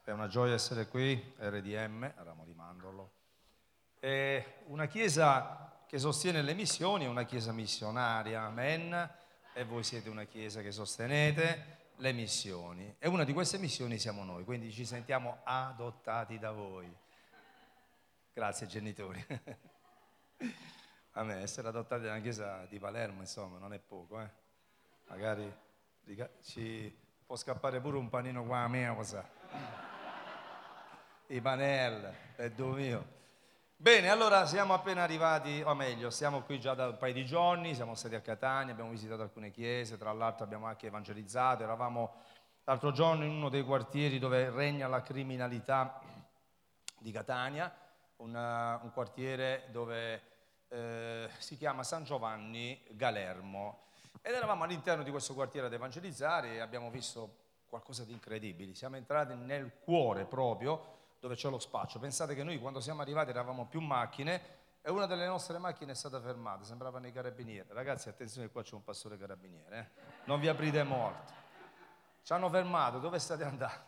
È una gioia essere qui, RDM, eravamo di Mandorlo. È una chiesa che sostiene le missioni, è una chiesa missionaria, amen, e voi siete una chiesa che sostenete le missioni. E una di queste missioni siamo noi, quindi ci sentiamo adottati da voi. Grazie genitori. Amen, essere adottati da una chiesa di Palermo, insomma, non è poco, eh. Magari ci può scappare pure un panino qua a me, cosa? I panel, è mio. Bene, allora siamo appena arrivati, o meglio, siamo qui già da un paio di giorni, siamo stati a Catania, abbiamo visitato alcune chiese, tra l'altro abbiamo anche evangelizzato, eravamo l'altro giorno in uno dei quartieri dove regna la criminalità di Catania, un quartiere dove si chiama San Giovanni Galermo, ed eravamo all'interno di questo quartiere ad evangelizzare e abbiamo visto qualcosa di incredibile. Siamo entrati nel cuore proprio dove c'è lo spaccio. Pensate che noi quando siamo arrivati eravamo più macchine e una delle nostre macchine è stata fermata, sembravano i carabinieri. Ragazzi, attenzione, qua c'è un pastore carabiniere, non vi aprite morto. Ci hanno fermato, dove state andando?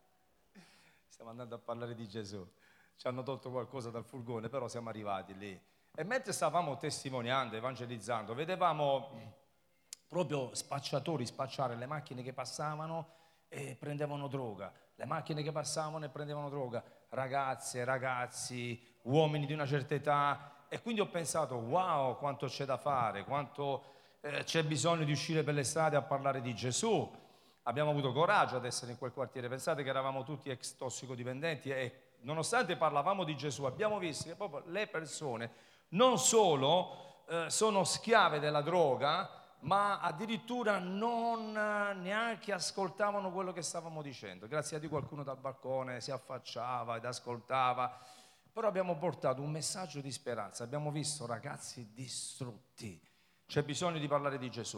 Stiamo andando a parlare di Gesù. Ci hanno tolto qualcosa dal furgone, però siamo arrivati lì. E mentre stavamo testimoniando, evangelizzando, vedevamo proprio spacciatori spacciare le macchine che passavano e prendevano droga. Le macchine che passavano e prendevano droga, ragazze, ragazzi, uomini di una certa età, e quindi ho pensato, wow, quanto c'è da fare, quanto c'è bisogno di uscire per le strade a parlare di Gesù. Abbiamo avuto coraggio ad essere in quel quartiere, pensate che eravamo tutti ex tossicodipendenti e nonostante parlavamo di Gesù abbiamo visto che proprio le persone non solo sono schiave della droga, ma addirittura non neanche ascoltavano quello che stavamo dicendo. Grazie a Dio qualcuno dal balcone si affacciava ed ascoltava, però abbiamo portato un messaggio di speranza, abbiamo visto ragazzi distrutti, c'è bisogno di parlare di Gesù.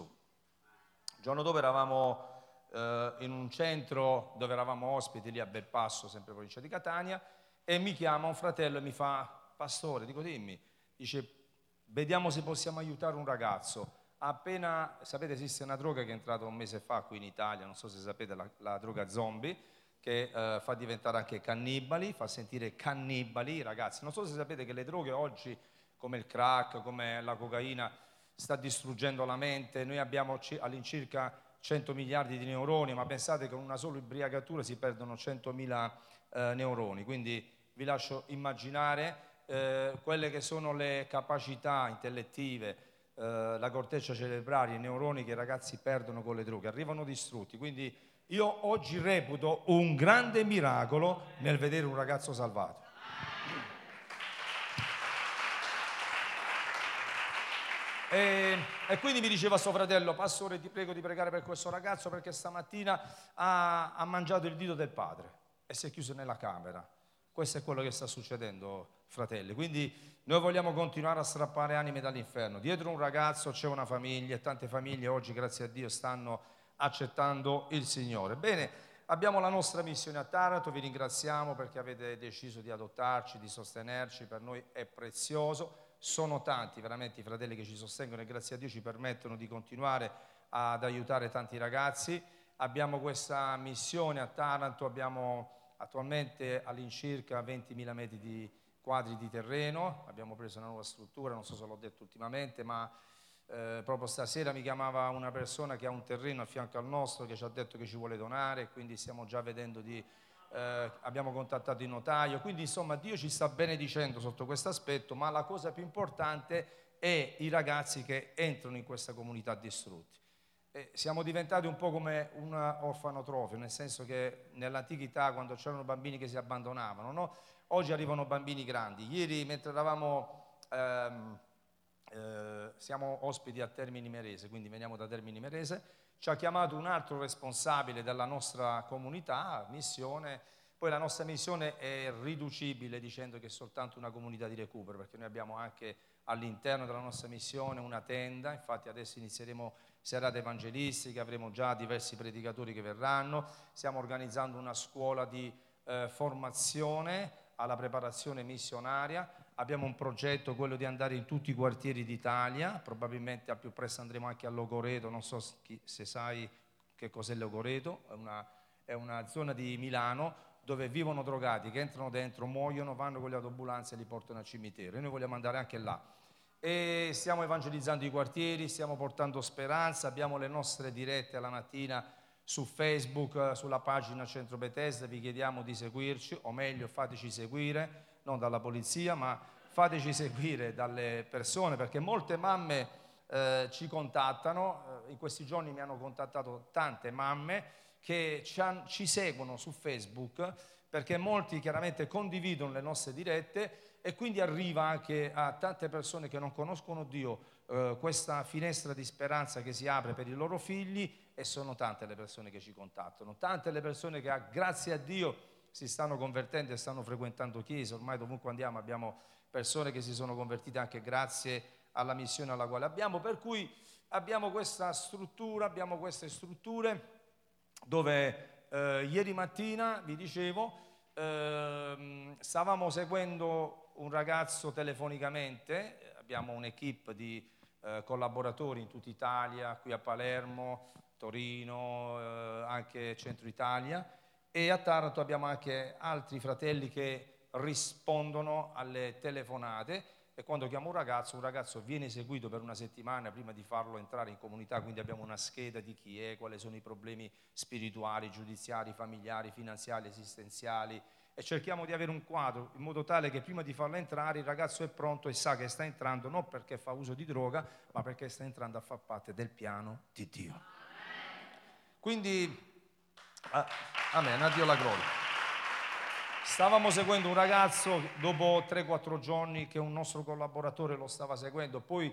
Il giorno dopo eravamo in un centro dove eravamo ospiti lì a Belpasso, sempre provincia di Catania, e mi chiama un fratello e mi fa, pastore, dico dimmi, dice vediamo se possiamo aiutare un ragazzo. Appena, sapete, esiste una droga che è entrata un mese fa qui in Italia, non so se sapete, la droga zombie, che fa diventare anche cannibali, fa sentire cannibali, ragazzi. Non so se sapete che le droghe oggi, come il crack, come la cocaina, sta distruggendo la mente. Noi abbiamo all'incirca 100 miliardi di neuroni, ma pensate che con una sola ubriacatura si perdono 100.000 neuroni, quindi vi lascio immaginare quelle che sono le capacità intellettive, la corteccia cerebrale, i neuroni che i ragazzi perdono con le droghe, arrivano distrutti. Quindi io oggi reputo un grande miracolo nel vedere un ragazzo salvato. E quindi mi diceva suo fratello, pastore, ti prego di pregare per questo ragazzo perché stamattina ha mangiato il dito del padre e si è chiuso nella camera. Questo è quello che sta succedendo, fratelli. Quindi noi vogliamo continuare a strappare anime dall'inferno. Dietro un ragazzo c'è una famiglia e tante famiglie oggi, grazie a Dio, stanno accettando il Signore. Bene, abbiamo la nostra missione a Taranto, vi ringraziamo perché avete deciso di adottarci, di sostenerci, per noi è prezioso. Sono tanti veramente i fratelli che ci sostengono e grazie a Dio ci permettono di continuare ad aiutare tanti ragazzi. Abbiamo questa missione a Taranto, abbiamo attualmente all'incirca 20.000 metri quadri di terreno, abbiamo preso una nuova struttura, non so se l'ho detto ultimamente, ma proprio stasera mi chiamava una persona che ha un terreno a fianco al nostro che ci ha detto che ci vuole donare, quindi stiamo già vedendo abbiamo contattato il notaio, quindi insomma Dio ci sta benedicendo sotto questo aspetto, ma la cosa più importante è i ragazzi che entrano in questa comunità distrutti. Siamo diventati un po' come un orfanotrofio, nel senso che nell'antichità quando c'erano bambini che si abbandonavano, no? Oggi arrivano bambini grandi. Ieri mentre eravamo, siamo ospiti a Termini Imerese, quindi veniamo da Termini Imerese, ci ha chiamato un altro responsabile della nostra comunità, missione. Poi la nostra missione è riducibile dicendo che è soltanto una comunità di recupero, perché noi abbiamo anche all'interno della nostra missione una tenda, infatti adesso inizieremo serate evangelistiche, avremo già diversi predicatori che verranno, stiamo organizzando una scuola di formazione alla preparazione missionaria, abbiamo un progetto, quello di andare in tutti i quartieri d'Italia, probabilmente al più presto andremo anche a Logoreto, non so se sai che cos'è Logoreto, è una zona di Milano dove vivono drogati, che entrano dentro, muoiono, vanno con le autoambulanze e li portano al cimitero. E noi vogliamo andare anche là. E stiamo evangelizzando i quartieri, stiamo portando speranza, abbiamo le nostre dirette alla mattina su Facebook, sulla pagina Centro Bethesda, vi chiediamo di seguirci, o meglio fateci seguire, non dalla polizia, ma fateci seguire dalle persone, perché molte mamme ci contattano, in questi giorni mi hanno contattato tante mamme che ci seguono su Facebook, perché molti chiaramente condividono le nostre dirette e quindi arriva anche a tante persone che non conoscono Dio questa finestra di speranza che si apre per i loro figli, e sono tante le persone che ci contattano, tante le persone che grazie a Dio si stanno convertendo e stanno frequentando chiese. Ormai dovunque andiamo abbiamo persone che si sono convertite anche grazie alla missione alla quale abbiamo, per cui abbiamo questa struttura, abbiamo queste strutture dove ieri mattina, vi dicevo, stavamo seguendo un ragazzo telefonicamente, abbiamo un'equipe di collaboratori in tutta Italia, qui a Palermo, Torino, anche Centro Italia, e a Taranto abbiamo anche altri fratelli che rispondono alle telefonate. E quando chiamo un ragazzo viene seguito per una settimana prima di farlo entrare in comunità, quindi abbiamo una scheda di chi è, quali sono i problemi spirituali, giudiziari, familiari, finanziari, esistenziali, e cerchiamo di avere un quadro in modo tale che prima di farlo entrare il ragazzo è pronto e sa che sta entrando non perché fa uso di droga, ma perché sta entrando a far parte del piano di Dio. Quindi, amen, a Dio la gloria. Stavamo seguendo un ragazzo dopo 3-4 giorni che un nostro collaboratore lo stava seguendo, poi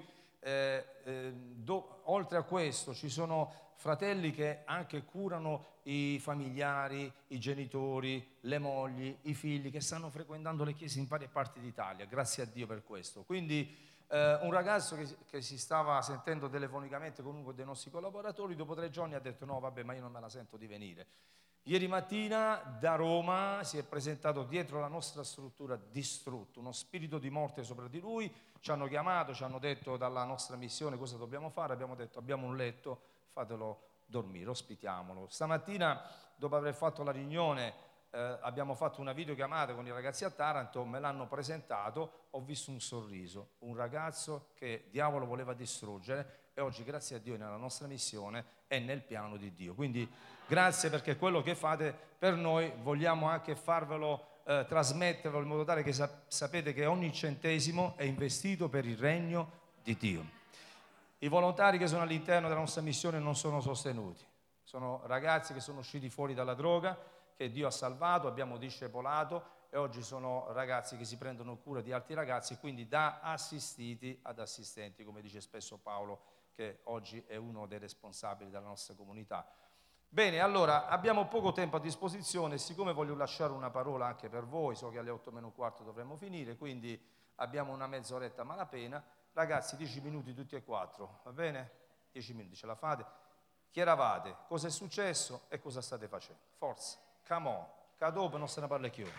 oltre a questo ci sono fratelli che anche curano i familiari, i genitori, le mogli, i figli che stanno frequentando le chiese in varie parti d'Italia, grazie a Dio per questo. Quindi un ragazzo che si stava sentendo telefonicamente con uno dei nostri collaboratori, dopo 3 giorni ha detto no vabbè, ma io non me la sento di venire. Ieri mattina da Roma si è presentato dietro la nostra struttura distrutto, uno spirito di morte sopra di lui, ci hanno chiamato, ci hanno detto dalla nostra missione cosa dobbiamo fare, abbiamo detto abbiamo un letto, fatelo dormire, ospitiamolo. Stamattina dopo aver fatto la riunione abbiamo fatto una videochiamata con i ragazzi a Taranto, me l'hanno presentato, ho visto un sorriso, un ragazzo che diavolo voleva distruggere e oggi grazie a Dio nella nostra missione è nel piano di Dio. Quindi grazie perché quello che fate per noi vogliamo anche farvelo trasmetterlo in modo tale che sapete che ogni centesimo è investito per il regno di Dio. I volontari che sono all'interno della nostra missione non sono sostenuti, sono ragazzi che sono usciti fuori dalla droga, che Dio ha salvato, abbiamo discepolato e oggi sono ragazzi che si prendono cura di altri ragazzi, quindi da assistiti ad assistenti, come dice spesso Paolo, che oggi è uno dei responsabili della nostra comunità. Bene, allora abbiamo poco tempo a disposizione, siccome voglio lasciare una parola anche per voi, so che alle 8:15 dovremmo finire, quindi abbiamo una mezz'oretta a malapena. Ragazzi, 10 minuti tutti e 4, va bene? 10 minuti, ce la fate? Chi eravate? Cosa è successo e cosa state facendo? Forza, come on, che dopo non se ne parla più.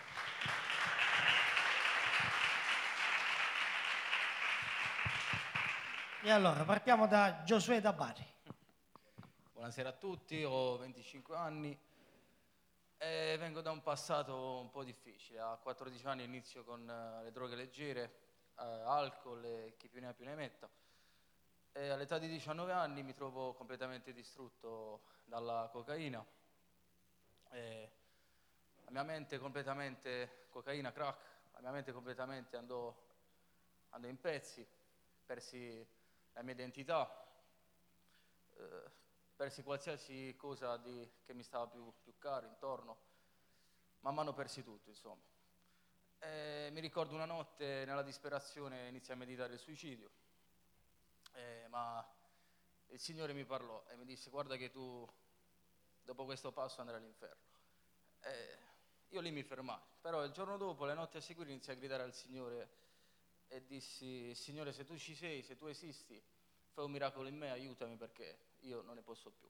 E allora, partiamo da Giosuè da Bari. Buonasera a tutti, ho 25 anni e vengo da un passato un po' difficile. A 14 anni inizio con le droghe leggere, alcol e chi più ne ha più ne metta. E all'età di 19 anni mi trovo completamente distrutto dalla cocaina. E la mia mente completamente, cocaina, crack, la mia mente completamente andò in pezzi, persi la mia identità, persi qualsiasi cosa che mi stava più caro intorno, man mano persi tutto, insomma. E mi ricordo una notte nella disperazione iniziai a meditare il suicidio, ma il Signore mi parlò e mi disse guarda che tu dopo questo passo andrai all'inferno. Io lì mi fermai, però il giorno dopo, le notti a seguire, iniziai a gridare al Signore e dissi Signore, se tu ci sei, se tu esisti, fai un miracolo in me, aiutami perché io non ne posso più.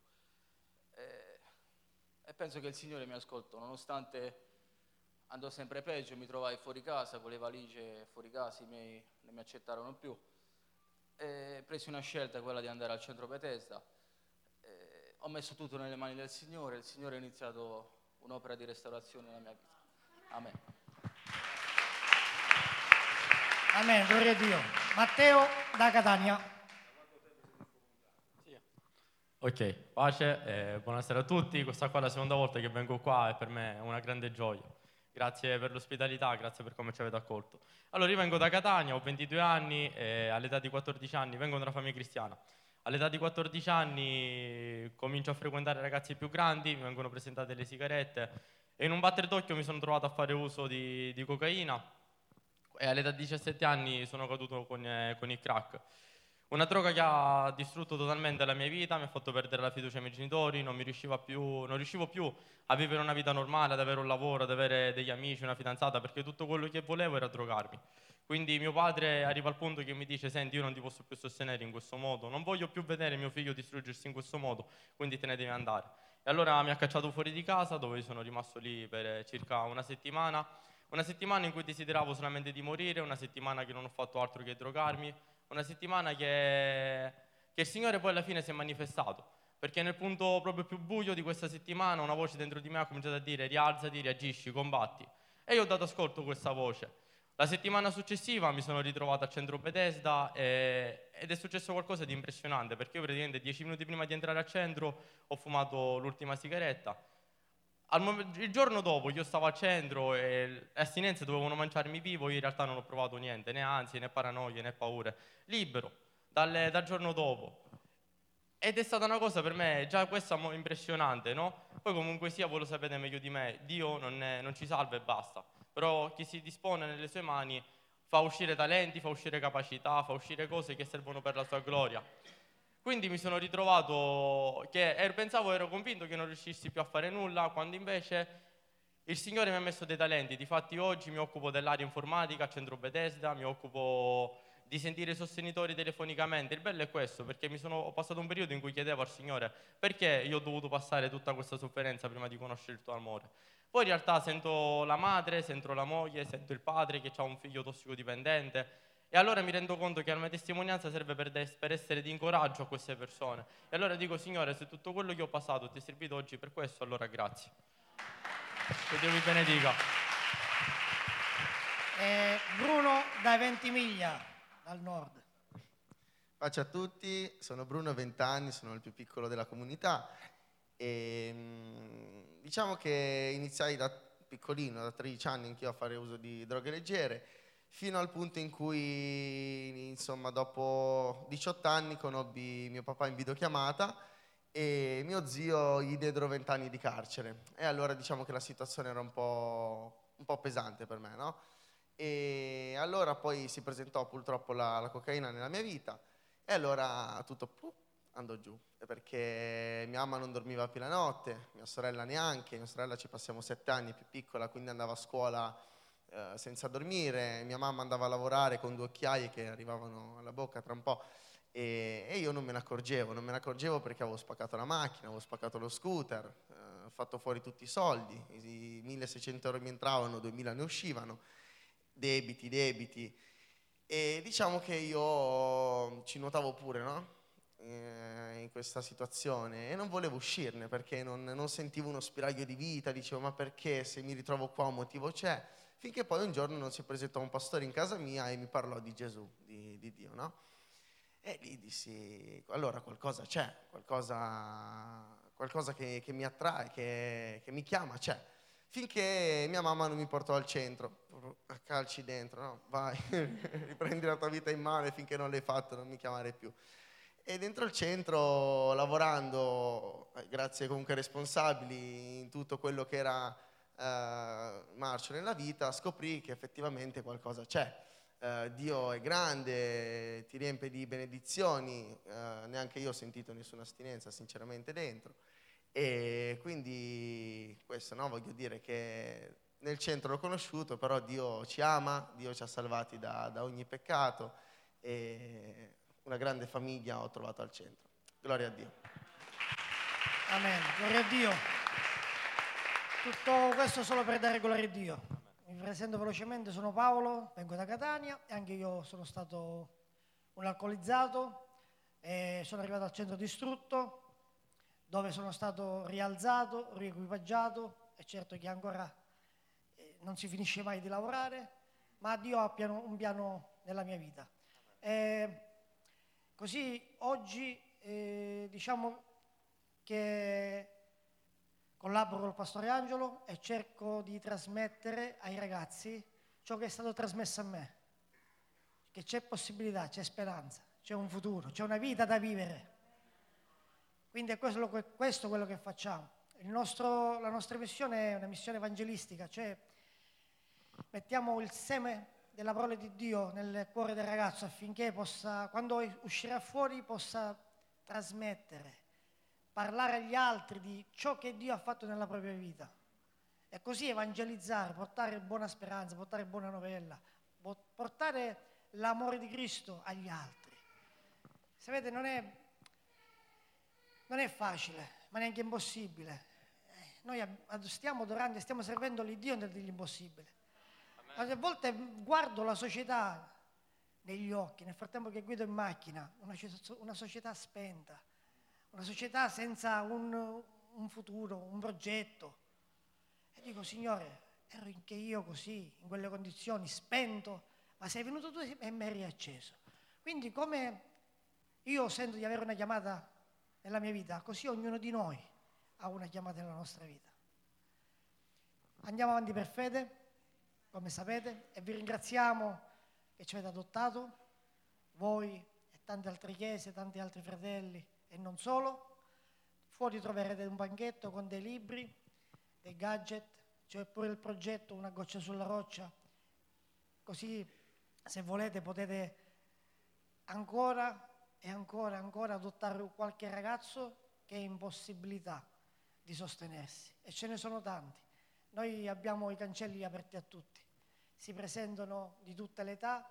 E penso che il Signore mi ascoltò, nonostante andò sempre peggio, mi trovai fuori casa con le valigie fuori casa, i miei non mi accettarono più. E presi una scelta, quella di andare al Centro Bethesda. Ho messo tutto nelle mani del Signore, il Signore ha iniziato un'opera di restaurazione nella mia vita. Amen. Amen, gloria a Dio. Matteo da Catania. Ok, pace, buonasera a tutti. Questa qua è la seconda volta che vengo qua e per me è una grande gioia. Grazie per l'ospitalità, grazie per come ci avete accolto. Allora, io vengo da Catania, ho 22 anni e all'età di 14 anni vengo da una famiglia cristiana. All'età di 14 anni comincio a frequentare ragazzi più grandi, mi vengono presentate le sigarette e in un batter d'occhio mi sono trovato a fare uso di cocaina e all'età di 17 anni sono caduto con il crack. Una droga che ha distrutto totalmente la mia vita, mi ha fatto perdere la fiducia ai miei genitori, non riuscivo più a vivere una vita normale, ad avere un lavoro, ad avere degli amici, una fidanzata, perché tutto quello che volevo era drogarmi. Quindi mio padre arriva al punto che mi dice: senti, io non ti posso più sostenere in questo modo, non voglio più vedere mio figlio distruggersi in questo modo, quindi te ne devi andare. E allora mi ha cacciato fuori di casa, dove sono rimasto lì per circa una settimana in cui desideravo solamente di morire, una settimana che non ho fatto altro che drogarmi, una settimana che il Signore poi alla fine si è manifestato, perché nel punto proprio più buio di questa settimana una voce dentro di me ha cominciato a dire: rialzati, reagisci, combatti. E io ho dato ascolto a questa voce. La settimana successiva mi sono ritrovato al centro Bethesda ed è successo qualcosa di impressionante, perché io praticamente 10 minuti prima di entrare al centro ho fumato l'ultima sigaretta. Il giorno dopo io stavo al centro e le astinenze dovevano mangiarmi vivo, io in realtà non ho provato niente, né ansie, né paranoie, né paure, libero, dal giorno dopo. Ed è stata una cosa per me, già questa impressionante, no? Poi comunque sia, voi lo sapete meglio di me, Dio non ci salva e basta, però chi si dispone nelle sue mani fa uscire talenti, fa uscire capacità, fa uscire cose che servono per la sua gloria. Quindi mi sono ritrovato che ero convinto che non riuscissi più a fare nulla, quando invece il Signore mi ha messo dei talenti. Difatti oggi mi occupo dell'area informatica a Centro Bethesda, mi occupo di sentire i sostenitori telefonicamente. Il bello è questo, perché ho passato un periodo in cui chiedevo al Signore: perché io ho dovuto passare tutta questa sofferenza prima di conoscere il tuo amore? Poi in realtà sento la madre, sento la moglie, sento il padre che ha un figlio tossicodipendente. E allora mi rendo conto che la mia testimonianza serve per essere di incoraggio a queste persone. E allora dico: Signore, se tutto quello che ho passato ti è servito oggi per questo, allora grazie. Che Dio vi benedica. Bruno da Ventimiglia, dal nord. Pace a tutti, sono Bruno, 20 anni, sono il più piccolo della comunità e diciamo che iniziai da piccolino, da 13 anni anch'io a fare uso di droghe leggere, fino al punto in cui, insomma, dopo 18 anni conobbi mio papà in videochiamata e mio zio gli diedero 20 anni di carcere. E allora diciamo che la situazione era un po' pesante per me, no? E allora poi si presentò purtroppo la cocaina nella mia vita e allora tutto andò giù, perché mia mamma non dormiva più la notte, mia sorella neanche, mia sorella ci passiamo 7 anni, più piccola, quindi andava a scuola senza dormire, mia mamma andava a lavorare con 2 occhiaie che arrivavano alla bocca tra un po' e io non me ne accorgevo perché avevo spaccato la macchina, avevo spaccato lo scooter, ho fatto fuori tutti i soldi, i 1.600 euro mi entravano, 2.000 ne uscivano, debiti e diciamo che io ci nuotavo pure, no? In questa situazione e non volevo uscirne perché non sentivo uno spiraglio di vita, dicevo: ma perché, se mi ritrovo qua un motivo c'è, finché poi un giorno non si presentò un pastore in casa mia e mi parlò di Gesù, di Dio, no? E lì dissi: allora qualcosa c'è, qualcosa che mi attrae, che mi chiama, c'è. Finché mia mamma non mi portò al centro, a calci dentro, no? Vai, riprendi la tua vita in mano e finché non l'hai fatto non mi chiamare più. E dentro il centro, lavorando, grazie comunque ai responsabili in tutto quello che era marcio nella vita, scoprì che effettivamente qualcosa c'è. Dio è grande, ti riempie di benedizioni, neanche io ho sentito nessuna astinenza sinceramente dentro. E quindi questo, no? Voglio dire che nel centro l'ho conosciuto, però Dio ci ama, Dio ci ha salvati da ogni peccato e una grande famiglia ho trovato al centro. Gloria a Dio. Amen, gloria a Dio. Tutto questo solo per dare gloria a Dio. Mi presento velocemente, sono Paolo, vengo da Catania e anche io sono stato un alcolizzato e sono arrivato al centro distrutto, dove sono stato rialzato, riequipaggiato e certo che ancora non si finisce mai di lavorare, ma Dio ha un piano nella mia vita. Così oggi diciamo che collaboro col Pastore Angelo e cerco di trasmettere ai ragazzi ciò che è stato trasmesso a me, che c'è possibilità, c'è speranza, c'è un futuro, c'è una vita da vivere. Quindi è questo quello che facciamo. La nostra missione è una missione evangelistica, cioè mettiamo il seme della parola di Dio nel cuore del ragazzo affinché possa, quando uscirà fuori, possa trasmettere, parlare agli altri di ciò che Dio ha fatto nella propria vita. E così evangelizzare, portare buona speranza, portare buona novella, portare l'amore di Cristo agli altri. Sapete, non è facile, ma neanche impossibile. Noi stiamo adorando e stiamo servendo l'Iddio degli impossibili. A volte guardo la società negli occhi, nel frattempo che guido in macchina, una società spenta, una società senza un futuro, un progetto. E dico, Signore, ero anche io così, in quelle condizioni, spento, ma sei venuto tu e mi hai riacceso. Quindi come io sento di avere una chiamata nella mia vita, così ognuno di noi ha una chiamata nella nostra vita. Andiamo avanti per fede, come sapete, e vi ringraziamo che ci avete adottato, voi e tante altre chiese, tanti altri fratelli e non solo. Fuori troverete un banchetto con dei libri, dei gadget, c'è pure il progetto Una goccia sulla roccia, così se volete potete ancora e ancora adottare qualche ragazzo che è in possibilità di sostenersi, e ce ne sono tanti. Noi abbiamo i cancelli aperti a tutti, si presentano di tutte le età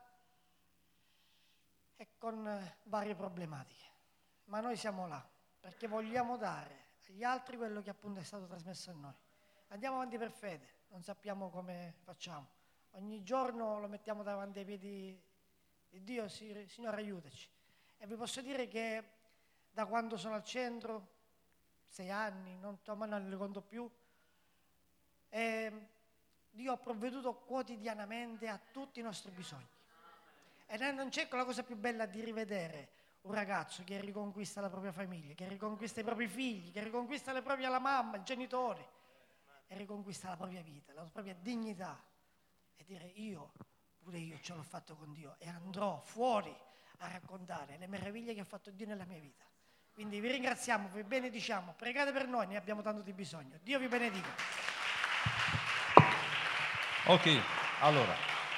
e con varie problematiche, ma noi siamo là perché vogliamo dare agli altri quello che appunto è stato trasmesso a noi. Andiamo avanti per fede, non sappiamo come facciamo, ogni giorno lo mettiamo davanti ai piedi di Dio, Signore aiutaci. E vi posso dire che da quando sono al centro, 6 anni, non li conto più, Dio ha provveduto quotidianamente a tutti i nostri bisogni. E non c'è la cosa più bella di rivedere un ragazzo che riconquista la propria famiglia, che riconquista i propri figli, che riconquista la mamma, i genitori, e riconquista la propria vita, la propria dignità, e dire pure io ce l'ho fatto con Dio e andrò fuori a raccontare le meraviglie che ha fatto Dio nella mia vita. Quindi vi ringraziamo, vi benediciamo, pregate per noi, ne abbiamo tanto di bisogno. Dio vi benedica. Ok, allora,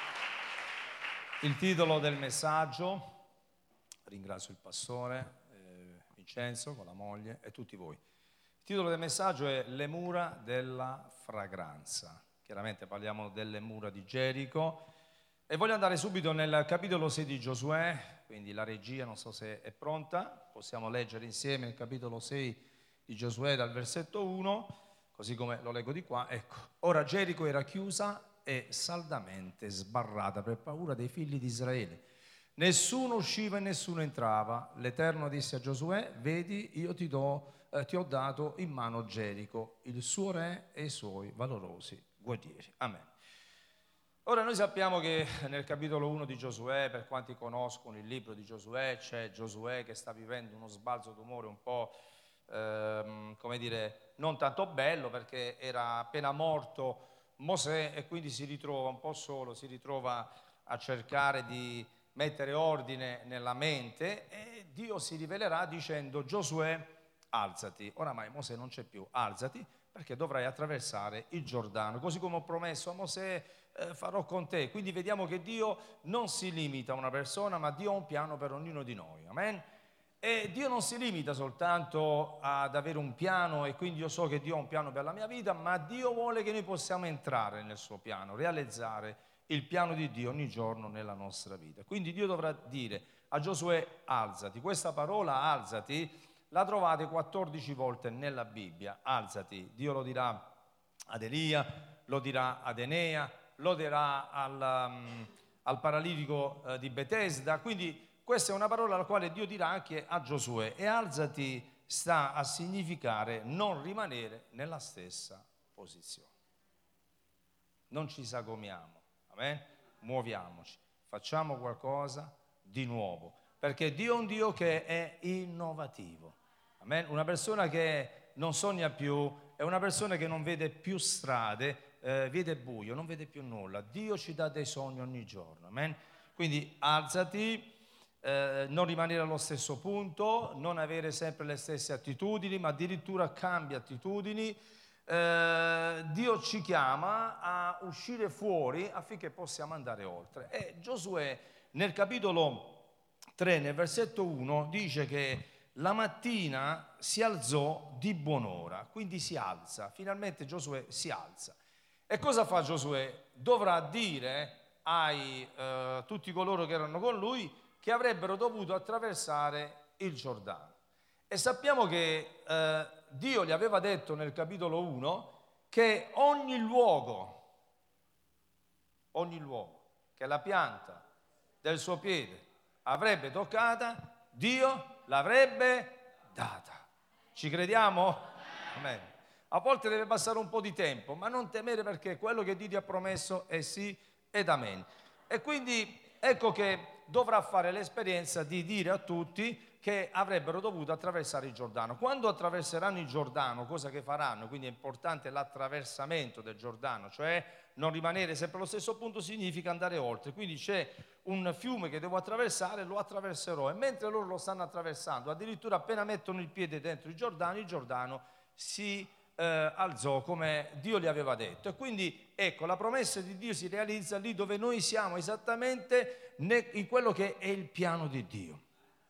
il titolo del messaggio, ringrazio il pastore Vincenzo con la moglie e tutti voi. Il titolo del messaggio è Le mura della fragranza. Chiaramente parliamo delle mura di Gerico e voglio andare subito nel capitolo 6 di Giosuè, quindi la regia non so se è pronta, possiamo leggere insieme il capitolo 6 di Giosuè dal versetto 1, così come lo leggo di qua. Ecco, ora Gerico era chiusa e saldamente sbarrata per paura dei figli di Israele. Nessuno usciva e nessuno entrava. L'Eterno disse a Giosuè: vedi, io ti ho dato in mano Gerico, il suo re e i suoi valorosi guerrieri. Amen. Ora noi sappiamo che nel capitolo 1 di Giosuè, per quanti conoscono il libro di Giosuè, c'è Giosuè che sta vivendo uno sbalzo d'umore un po', come dire, non tanto bello, perché era appena morto Mosè e quindi si ritrova un po' solo, si ritrova a cercare di mettere ordine nella mente, e Dio si rivelerà dicendo: Giosuè, alzati, oramai Mosè non c'è più, alzati perché dovrai attraversare il Giordano, così come ho promesso a Mosè farò con te. Quindi vediamo che Dio non si limita a una persona, ma Dio ha un piano per ognuno di noi, amen? E Dio non si limita soltanto ad avere un piano, e quindi io so che Dio ha un piano per la mia vita, ma Dio vuole che noi possiamo entrare nel suo piano, realizzare il piano di Dio ogni giorno nella nostra vita. Quindi Dio dovrà dire a Giosuè: alzati. Questa parola alzati la trovate 14 volte nella Bibbia. Alzati, Dio lo dirà ad Elia, lo dirà ad Enea, lo dirà al paralitico di Betesda. Quindi questa è una parola alla quale Dio dirà anche a Giosuè, e alzati sta a significare non rimanere nella stessa posizione. non ci sagomiamo, amen? Muoviamoci, facciamo qualcosa di nuovo, perché Dio è un Dio che è innovativo, amen? Una persona che non sogna più è una persona che non vede più strade, vede buio, non vede più nulla. Dio ci dà dei sogni ogni giorno, amen? Quindi alzati, non rimanere allo stesso punto, non avere sempre le stesse attitudini, ma addirittura cambia attitudini. Dio ci chiama a uscire fuori affinché possiamo andare oltre. E Giosuè nel capitolo 3, nel versetto 1, dice che la mattina si alzò di buon'ora, quindi si alza, finalmente Giosuè si alza. E cosa fa Giosuè? Dovrà dire ai tutti coloro che erano con lui che avrebbero dovuto attraversare il Giordano. E sappiamo che Dio gli aveva detto nel capitolo 1 che ogni luogo che la pianta del suo piede avrebbe toccata, Dio l'avrebbe data. Ci crediamo? Amen. A volte deve passare un po' di tempo, ma non temere, perché quello che Dio ti ha promesso è sì ed amen. E quindi ecco che dovrà fare l'esperienza di dire a tutti che avrebbero dovuto attraversare il Giordano. Quando attraverseranno il Giordano, cosa che faranno, quindi è importante l'attraversamento del Giordano, cioè non rimanere sempre allo stesso punto, significa andare oltre. Quindi c'è un fiume che devo attraversare, lo attraverserò, e mentre loro lo stanno attraversando, addirittura appena mettono il piede dentro il Giordano si alzò come Dio gli aveva detto. E quindi ecco, la promessa di Dio si realizza lì dove noi siamo, esattamente in quello che è il piano di Dio.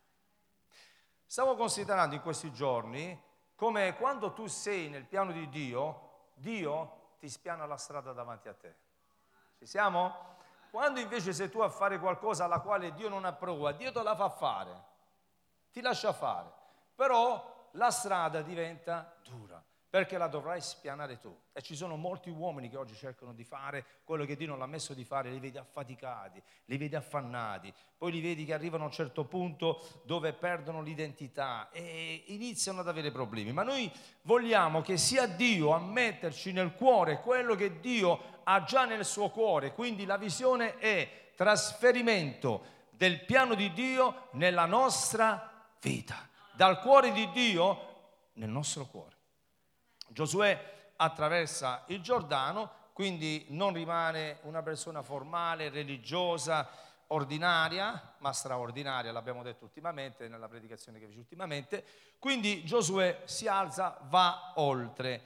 Stavo considerando in questi giorni come quando tu sei nel piano di Dio, Dio ti spiana la strada davanti a te. Ci siamo? Quando invece sei tu a fare qualcosa alla quale Dio non approva, Dio te la fa fare, ti lascia fare, però la strada diventa dura, perché la dovrai spianare tu. E ci sono molti uomini che oggi cercano di fare quello che Dio non l'ha messo di fare, li vedi affaticati, li vedi affannati, poi li vedi che arrivano a un certo punto dove perdono l'identità e iniziano ad avere problemi. Ma noi vogliamo che sia Dio a metterci nel cuore quello che Dio ha già nel suo cuore, quindi la visione è trasferimento del piano di Dio nella nostra vita, dal cuore di Dio nel nostro cuore. Giosuè attraversa il Giordano, quindi non rimane una persona formale, religiosa, ordinaria, ma straordinaria, l'abbiamo detto ultimamente nella predicazione che feci ultimamente. Quindi Giosuè si alza, va oltre.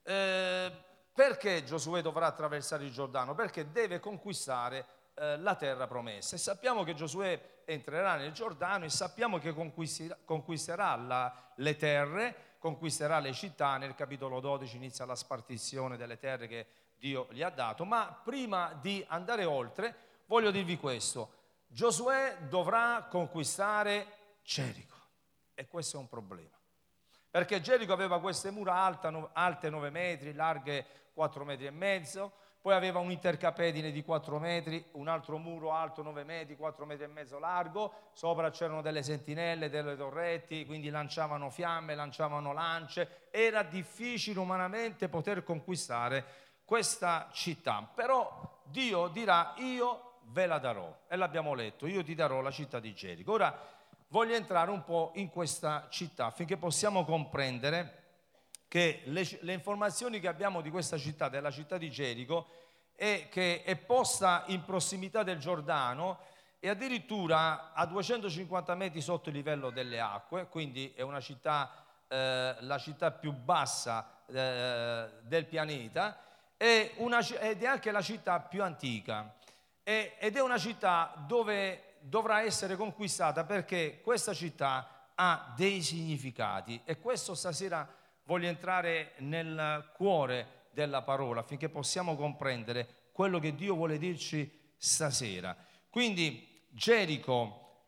Perché Giosuè dovrà attraversare il Giordano? Perché deve conquistare la terra promessa. E sappiamo che Giosuè entrerà nel Giordano e sappiamo che conquisterà le terre, conquisterà le città. Nel capitolo 12 inizia la spartizione delle terre che Dio gli ha dato. Ma prima di andare oltre voglio dirvi questo: Giosuè dovrà conquistare Gerico, e questo è un problema, perché Gerico aveva queste mura alte 9 metri, larghe 4 metri e mezzo, poi aveva un intercapedine di 4 metri, un altro muro alto 9 metri, 4 metri e mezzo largo, sopra c'erano delle sentinelle, delle torretti, quindi lanciavano fiamme, lanciavano lance. Era difficile umanamente poter conquistare questa città, però Dio dirà: io ve la darò, e l'abbiamo letto, io ti darò la città di Gerico. Ora voglio entrare un po' in questa città affinché possiamo comprendere che le informazioni che abbiamo di questa città, della città di Gerico, è che è posta in prossimità del Giordano e addirittura a 250 metri sotto il livello delle acque, quindi è una città, la città più bassa del pianeta, ed è anche la città più antica, ed è una città dove dovrà essere conquistata, perché questa città ha dei significati, e questo stasera voglio entrare nel cuore della parola affinché possiamo comprendere quello che Dio vuole dirci stasera. Quindi Gerico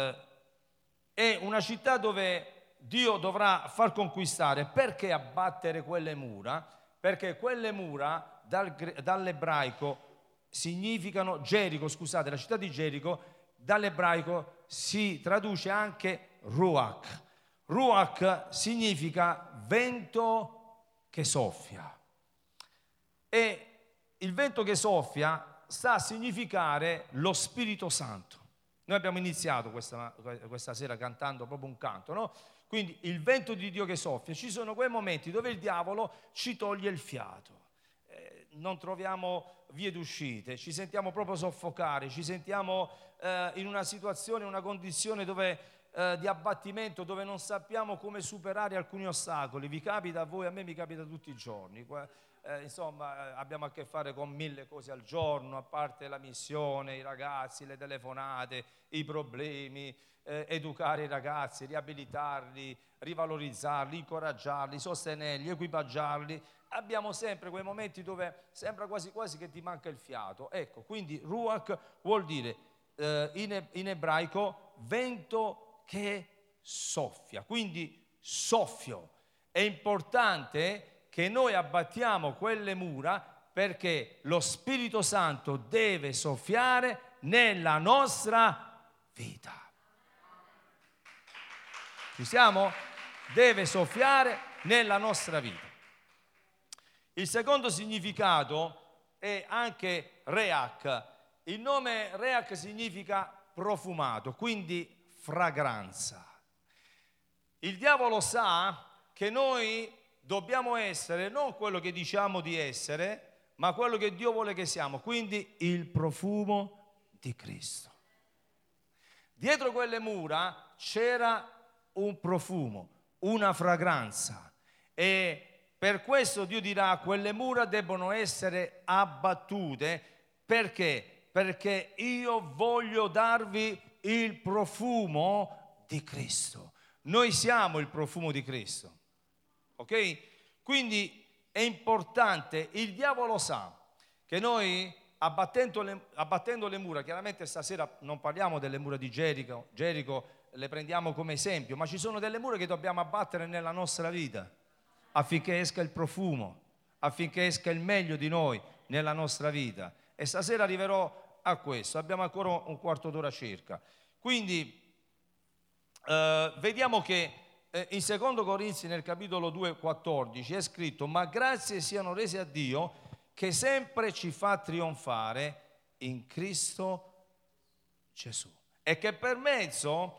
è una città dove Dio dovrà far conquistare. Perché abbattere quelle mura? Perché quelle mura dall'ebraico significano Gerico, scusate, la città di Gerico dall'ebraico si traduce anche Ruach. Ruach significa vento che soffia, e il vento che soffia sta a significare lo Spirito Santo. Noi abbiamo iniziato questa sera cantando proprio un canto, no? Quindi il vento di Dio che soffia, ci sono quei momenti dove il diavolo ci toglie il fiato, non troviamo vie d'uscita, ci sentiamo proprio soffocare, ci sentiamo in una situazione, una condizione di abbattimento, dove non sappiamo come superare alcuni ostacoli. Vi capita a voi? A me mi capita tutti i giorni. Insomma, abbiamo a che fare con 1000 cose al giorno, a parte la missione, i ragazzi, le telefonate, i problemi, educare i ragazzi, riabilitarli, rivalorizzarli, incoraggiarli, sostenerli, equipaggiarli. Abbiamo sempre quei momenti dove sembra quasi quasi che ti manca il fiato. Ecco, quindi Ruach vuol dire in ebraico vento che soffia, quindi soffio. È importante che noi abbattiamo quelle mura, perché lo Spirito Santo deve soffiare nella nostra vita. Ci siamo? Deve soffiare nella nostra vita. Il secondo significato è anche Reach. Il nome Reach significa profumato, quindi fragranza. Il diavolo sa che noi dobbiamo essere non quello che diciamo di essere, ma quello che Dio vuole che siamo, quindi il profumo di Cristo. Dietro quelle mura c'era un profumo, una fragranza, e per questo Dio dirà: quelle mura debbono essere abbattute. Perché? Perché io voglio darvi il profumo di Cristo. Noi siamo il profumo di Cristo, ok? Quindi è importante, il diavolo sa che noi abbattendo le mura, chiaramente stasera non parliamo delle mura di Gerico, le prendiamo come esempio, ma ci sono delle mura che dobbiamo abbattere nella nostra vita affinché esca il profumo, affinché esca il meglio di noi nella nostra vita. E stasera arriverò a questo, abbiamo ancora un quarto d'ora circa. Quindi vediamo che in 2 Corinzi nel capitolo 2,14 è scritto: ma grazie siano rese a Dio che sempre ci fa trionfare in Cristo Gesù, e che per mezzo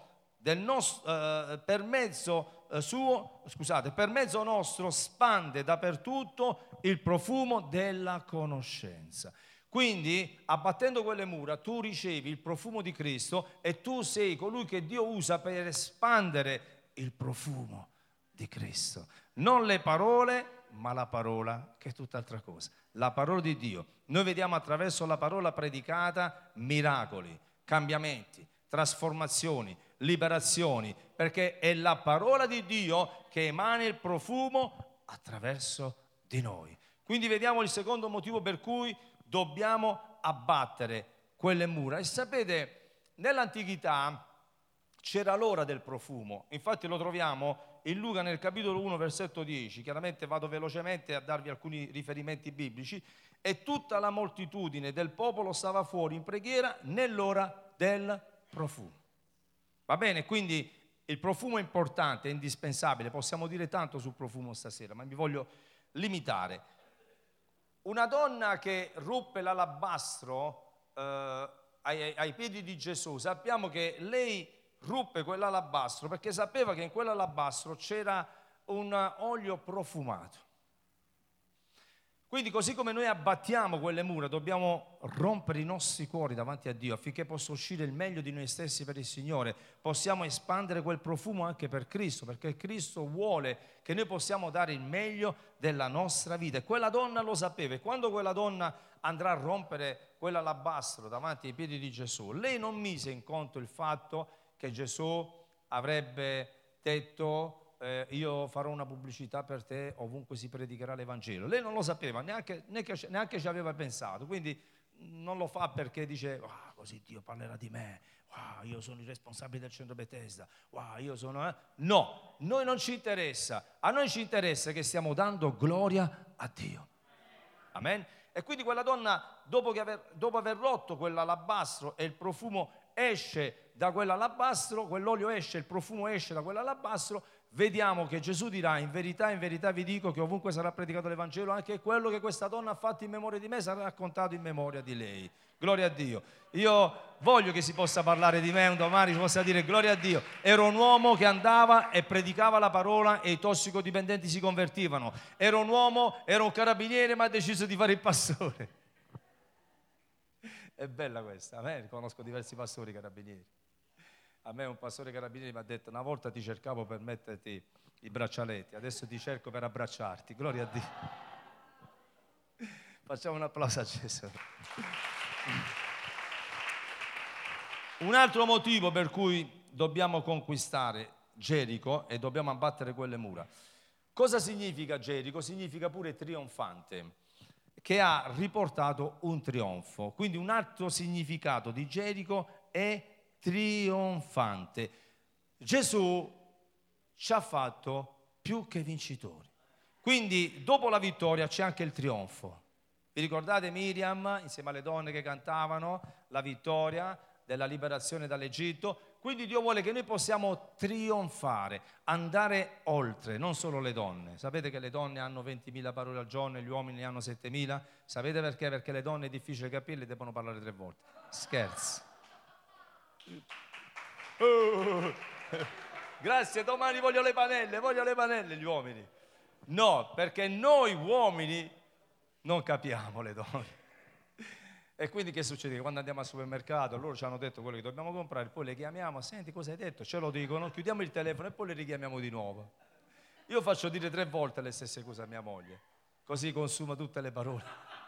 nostro spande dappertutto il profumo della conoscenza. Quindi, abbattendo quelle mura, tu ricevi il profumo di Cristo e tu sei colui che Dio usa per espandere il profumo di Cristo. Non le parole, ma la parola, che è tutt'altra cosa. La parola di Dio. Noi vediamo attraverso la parola predicata miracoli, cambiamenti, trasformazioni, liberazioni, perché è la parola di Dio che emana il profumo attraverso di noi. Quindi vediamo il secondo motivo per cui dobbiamo abbattere quelle mura. E sapete, nell'antichità c'era l'ora del profumo, infatti lo troviamo in Luca nel capitolo 1 versetto 10, chiaramente vado velocemente a darvi alcuni riferimenti biblici. E tutta la moltitudine del popolo stava fuori in preghiera nell'ora del profumo. Va bene? Quindi il profumo è importante, è indispensabile, possiamo dire tanto sul profumo stasera, ma mi voglio limitare. Una donna che ruppe l'alabastro ai piedi di Gesù, sappiamo che lei ruppe quell'alabastro perché sapeva che in quell'alabastro c'era un olio profumato. Quindi così come noi abbattiamo quelle mura, dobbiamo rompere i nostri cuori davanti a Dio affinché possa uscire il meglio di noi stessi per il Signore. Possiamo espandere quel profumo anche per Cristo, perché Cristo vuole che noi possiamo dare il meglio della nostra vita. E quella donna lo sapeva, e quando quella donna andrà a rompere quell'alabastro davanti ai piedi di Gesù, lei non mise in conto il fatto che Gesù avrebbe detto: io farò una pubblicità per te ovunque si predicherà l'Evangelo. Lei non lo sapeva, neanche ci aveva pensato, quindi non lo fa perché dice: così Dio parlerà di me, io sono il responsabile del centro Bethesda, io sono... No, noi non ci interessa, a noi ci interessa che stiamo dando gloria a Dio. Amen? E quindi quella donna, dopo aver rotto quell'alabastro e il profumo esce da quell'alabastro, quell'olio esce, il profumo esce da quell'alabastro, vediamo che Gesù dirà: in verità vi dico che ovunque sarà predicato l'Evangelo, anche quello che questa donna ha fatto in memoria di me sarà raccontato in memoria di lei. Gloria a Dio. Io voglio che si possa parlare di me un domani, si possa dire: gloria a Dio, ero un uomo che andava e predicava la parola e i tossicodipendenti si convertivano. Ero un uomo, ero un carabiniere, ma ha deciso di fare il pastore. È bella questa, a me conosco diversi pastori carabinieri. A me un pastore carabinieri mi ha detto: una volta ti cercavo per metterti i braccialetti, adesso ti cerco per abbracciarti. Gloria a Dio. Facciamo un applauso a Gesù. Un altro motivo per cui dobbiamo conquistare Gerico e dobbiamo abbattere quelle mura. Cosa significa Gerico? Significa pure trionfante, che ha riportato un trionfo. Quindi un altro significato di Gerico è trionfante. Gesù ci ha fatto più che vincitori. Quindi dopo la vittoria c'è anche il trionfo. Vi ricordate Miriam insieme alle donne che cantavano la vittoria della liberazione dall'Egitto? Quindi Dio vuole che noi possiamo trionfare, andare oltre, non solo le donne. Sapete che le donne hanno 20.000 parole al giorno e gli uomini ne hanno 7.000? Sapete perché? Perché le donne è difficile capirle, devono parlare 3 volte. Scherzo. Grazie, domani voglio le panelle gli uomini. No, perché noi uomini non capiamo le donne. E quindi che succede? Quando andiamo al supermercato, loro ci hanno detto quello che dobbiamo comprare, poi le chiamiamo: senti, cosa hai detto? Ce lo dicono, chiudiamo il telefono e poi le richiamiamo di nuovo. Io faccio dire 3 volte le stesse cose a mia moglie, così consuma tutte le parole.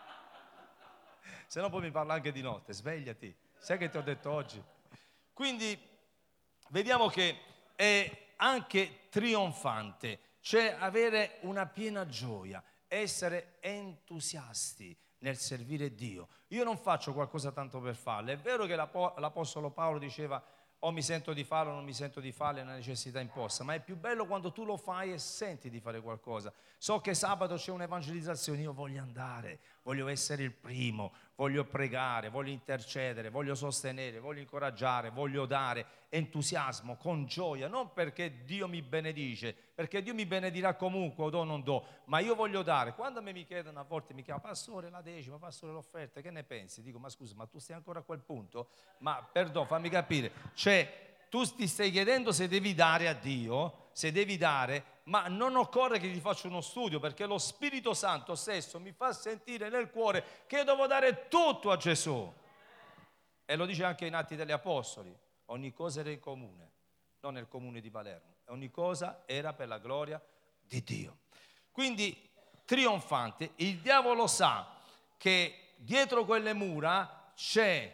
Se no poi mi parla anche di notte: svegliati, sai che ti ho detto oggi? Quindi vediamo che è anche trionfante, cioè avere una piena gioia, essere entusiasti nel servire Dio. Io non faccio qualcosa tanto per farlo. È vero che l'Apostolo Paolo diceva: o mi sento di farlo o non mi sento di farlo, è una necessità imposta, ma è più bello quando tu lo fai e senti di fare qualcosa. So che sabato c'è un'evangelizzazione, io voglio andare, voglio essere il primo, voglio pregare, voglio intercedere, voglio sostenere, voglio incoraggiare, voglio dare entusiasmo, con gioia, non perché Dio mi benedice, perché Dio mi benedirà comunque, o do o non do, ma io voglio dare. Quando mi chiedono, a volte mi chiamano: pastore la decima, pastore l'offerta, che ne pensi? Dico: ma scusa, ma tu stai ancora a quel punto? Ma perdono, fammi capire, cioè tu ti stai chiedendo se devi dare a Dio, se devi dare, ma non occorre che ti faccia uno studio, perché lo Spirito Santo stesso mi fa sentire nel cuore che io devo dare tutto a Gesù. E lo dice anche in Atti degli Apostoli: ogni cosa era in comune, non nel comune di Palermo, ogni cosa era per la gloria di Dio. Quindi trionfante. Il diavolo sa che dietro quelle mura c'è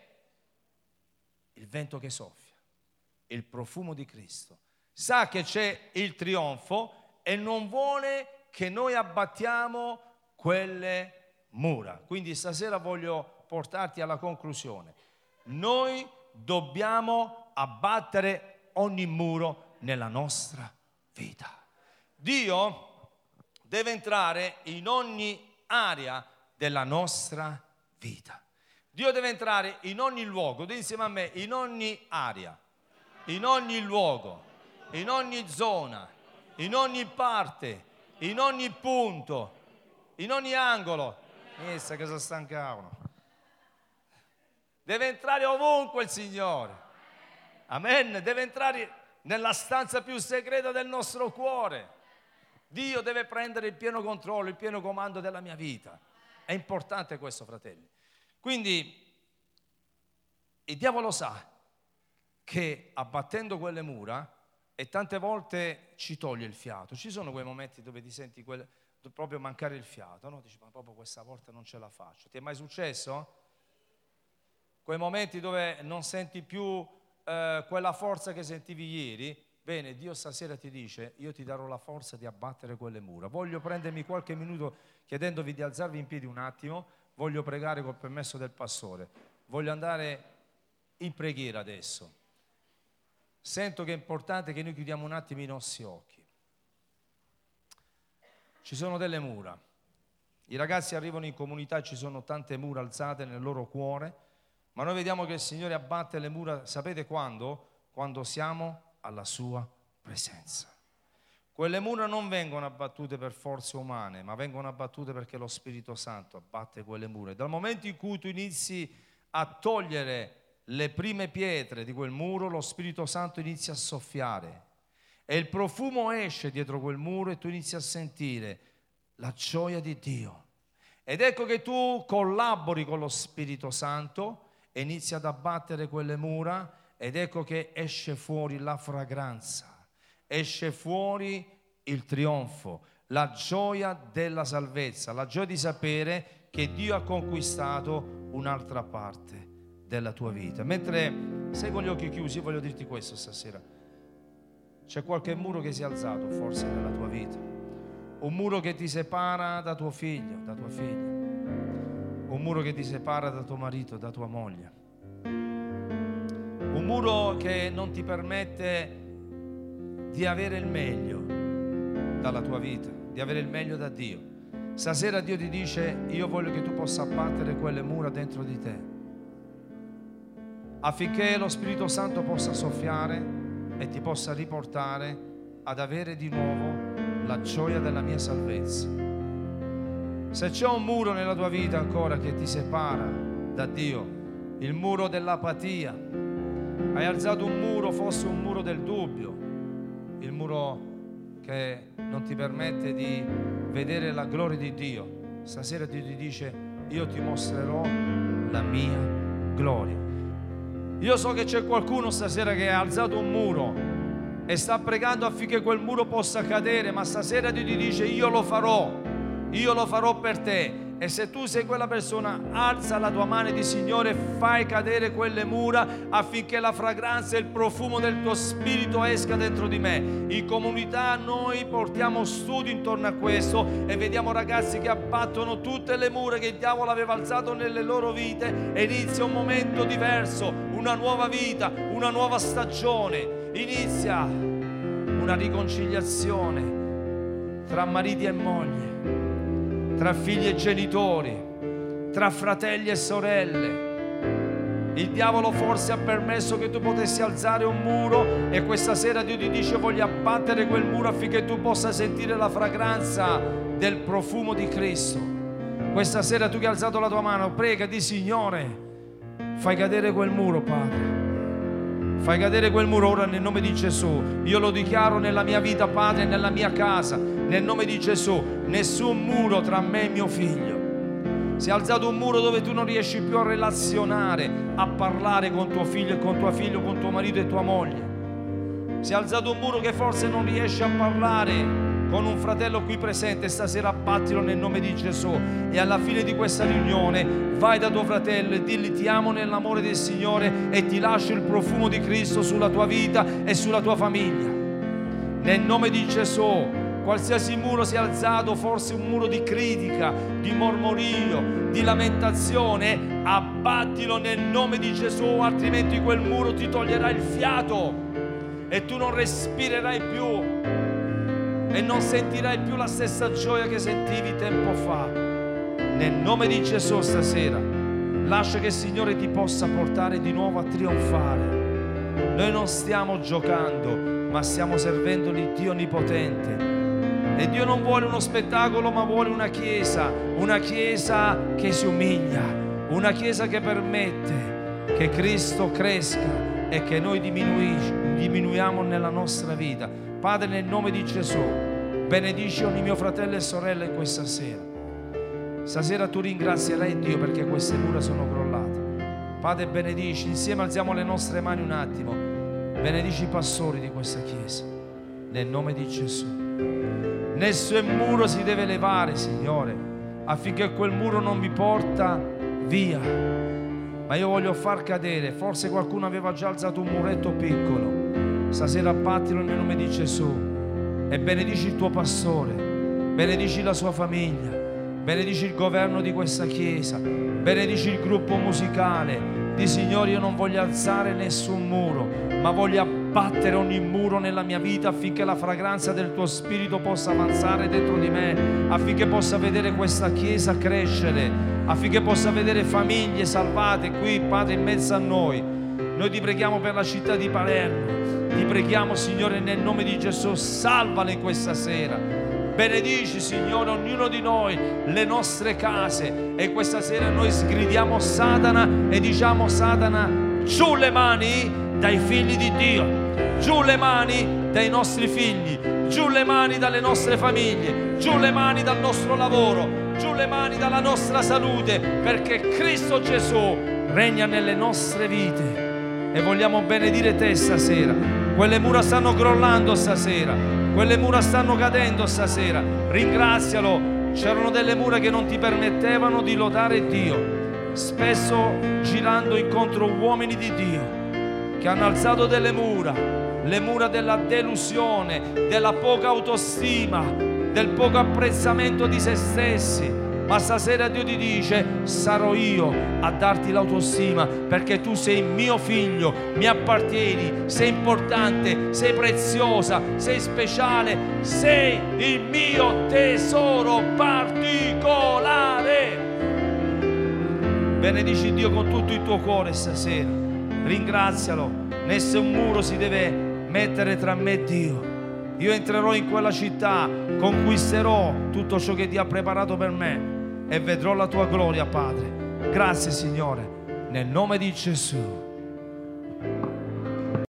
il vento che soffia, il profumo di Cristo. Sa che c'è il trionfo e non vuole che noi abbattiamo quelle mura. Quindi stasera voglio portarti alla conclusione. Noi dobbiamo abbattere ogni muro nella nostra vita. Dio deve entrare in ogni area della nostra vita. Dio deve entrare in ogni luogo, dite insieme a me: in ogni area, in ogni luogo, in ogni zona, in ogni parte, in ogni punto, in ogni angolo. Essa che si stancavano. Deve entrare ovunque il Signore. Amen. Deve entrare nella stanza più segreta del nostro cuore. Dio deve prendere il pieno controllo, il pieno comando della mia vita. È importante questo, fratelli. Quindi il diavolo sa che abbattendo quelle mura, e tante volte ci toglie il fiato. Ci sono quei momenti dove ti senti proprio mancare il fiato, no? Dici: ma proprio questa volta non ce la faccio. Ti è mai successo? Quei momenti dove non senti più quella forza che sentivi ieri. Bene, Dio stasera ti dice: io ti darò la forza di abbattere quelle mura. Voglio prendermi qualche minuto chiedendovi di alzarvi in piedi un attimo. Voglio pregare col permesso del pastore. Voglio andare in preghiera adesso. Sento che è importante che noi chiudiamo un attimo i nostri occhi. Ci sono delle mura. I ragazzi arrivano in comunità e ci sono tante mura alzate nel loro cuore, ma noi vediamo che il Signore abbatte le mura, sapete quando? Quando siamo alla sua presenza. Quelle mura non vengono abbattute per forze umane, ma vengono abbattute perché lo Spirito Santo abbatte quelle mura. E dal momento in cui tu inizi a togliere le prime pietre di quel muro, lo Spirito Santo inizia a soffiare e il profumo esce dietro quel muro e tu inizi a sentire la gioia di Dio. Ed ecco che tu collabori con lo Spirito Santo e inizi ad abbattere quelle mura ed ecco che esce fuori la fragranza. Esce fuori il trionfo, la gioia della salvezza, la gioia di sapere che Dio ha conquistato un'altra parte della tua vita. Mentre sei con gli occhi chiusi, io voglio dirti questo stasera. C'è qualche muro che si è alzato forse nella tua vita, un muro che ti separa da tuo figlio, da tua figlia, un muro che ti separa da tuo marito, da tua moglie, un muro che non ti permette di avere il meglio dalla tua vita, di avere il meglio da Dio. Stasera Dio ti dice: io voglio che tu possa abbattere quelle mura dentro di te, affinché lo Spirito Santo possa soffiare e ti possa riportare ad avere di nuovo la gioia della mia salvezza. Se c'è un muro nella tua vita ancora che ti separa da Dio, il muro dell'apatia, hai alzato un muro, forse un muro del dubbio, il muro che non ti permette di vedere la gloria di Dio, stasera Dio ti dice: io ti mostrerò la mia gloria. Io so che c'è qualcuno stasera che ha alzato un muro e sta pregando affinché quel muro possa cadere, ma stasera Dio ti dice: io lo farò per te. E se tu sei quella persona, alza la tua mano e di Signore, fai cadere quelle mura affinché la fragranza e il profumo del tuo spirito esca dentro di me. In comunità noi portiamo studi intorno a questo e vediamo ragazzi che abbattono tutte le mura che il diavolo aveva alzato nelle loro vite e inizia un momento diverso, una nuova vita, una nuova stagione, inizia una riconciliazione tra mariti e moglie, tra figli e genitori, tra fratelli e sorelle. Il diavolo forse ha permesso che tu potessi alzare un muro e questa sera Dio ti dice: voglio abbattere quel muro affinché tu possa sentire la fragranza del profumo di Cristo. Questa sera tu che hai alzato la tua mano, prega di: Signore, fai cadere quel muro, Padre. Fai cadere quel muro ora nel nome di Gesù. Io lo dichiaro nella mia vita, Padre, nella mia casa, nel nome di Gesù. Nessun muro tra me e mio figlio. Si è alzato un muro dove tu non riesci più a relazionare, a parlare con tuo figlio e con tuo figlio, con tuo marito e tua moglie. Si è alzato un muro che forse non riesci a parlare con un fratello qui presente. Stasera abbattilo nel nome di Gesù e alla fine di questa riunione vai da tuo fratello e dilli: ti amo nell'amore del Signore e ti lascio il profumo di Cristo sulla tua vita e sulla tua famiglia. Nel nome di Gesù, qualsiasi muro sia alzato, forse un muro di critica, di mormorio, di lamentazione, abbattilo nel nome di Gesù, altrimenti quel muro ti toglierà il fiato e tu non respirerai più e non sentirai più la stessa gioia che sentivi tempo fa. Nel nome di Gesù stasera lascia che il Signore ti possa portare di nuovo a trionfare. Noi non stiamo giocando, ma stiamo servendo l'Iddio Onnipotente. E Dio non vuole uno spettacolo, ma vuole una chiesa che si umiglia, una chiesa che permette che Cristo cresca e che noi diminuiamo nella nostra vita. Padre, nel nome di Gesù, benedici ogni mio fratello e sorella in questa sera. Stasera tu ringrazierai Dio perché queste mura sono crollate. Padre, benedici, insieme alziamo le nostre mani un attimo, benedici i pastori di questa chiesa, nel nome di Gesù. Nessun muro si deve levare, Signore, affinché quel muro non mi porta via, ma io voglio far cadere. Forse qualcuno aveva già alzato un muretto piccolo, stasera abbattilo nel nome di Gesù e benedici il tuo pastore, benedici la sua famiglia, benedici il governo di questa chiesa, benedici il gruppo musicale. Di Signore, io non voglio alzare nessun muro, ma voglio abbattere ogni muro nella mia vita affinché la fragranza del tuo spirito possa avanzare dentro di me, affinché possa vedere questa chiesa crescere, affinché possa vedere famiglie salvate qui, Padre, in mezzo a noi. Noi ti preghiamo per la città di Palermo, ti preghiamo, Signore, nel nome di Gesù, salvala in questa sera. Benedici, Signore, ognuno di noi, le nostre case, e questa sera noi sgridiamo Satana e diciamo: Satana, giù le mani dai figli di Dio, giù le mani dai nostri figli, giù le mani dalle nostre famiglie, giù le mani dal nostro lavoro, giù le mani dalla nostra salute, perché Cristo Gesù regna nelle nostre vite. E vogliamo benedire te stasera. Quelle mura stanno crollando stasera, quelle mura stanno cadendo stasera. Ringrazialo. C'erano delle mura che non ti permettevano di lodare Dio, spesso girando incontro uomini di Dio che hanno alzato delle mura, le mura della delusione, della poca autostima, del poco apprezzamento di se stessi. Ma stasera Dio ti dice: sarò io a darti l'autostima, perché tu sei mio figlio, mi appartieni, sei importante, sei preziosa, sei speciale, sei il mio tesoro particolare. Benedici Dio con tutto il tuo cuore stasera, ringrazialo. Nessun muro si deve mettere tra me e Dio. Io entrerò in quella città, conquisterò tutto ciò che Dio ha preparato per me e vedrò la tua gloria, Padre. Grazie, Signore, nel nome di Gesù.